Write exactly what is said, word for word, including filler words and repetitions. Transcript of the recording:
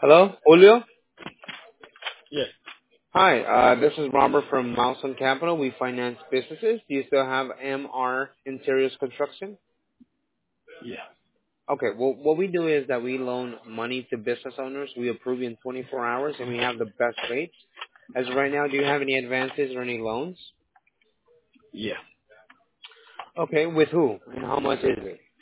Hello, Julio. Yeah, Hi, uh, this is Robert from Milestone Capital. We finance businesses. Do you still have M R Interiors Construction? yeah, Okay, well, what we do is that we loan money to business owners. We approve in twenty-four hours, and we have the best rates. As of right now, do you have any advances or any loans? yeah. Okay, with who? And how much is it?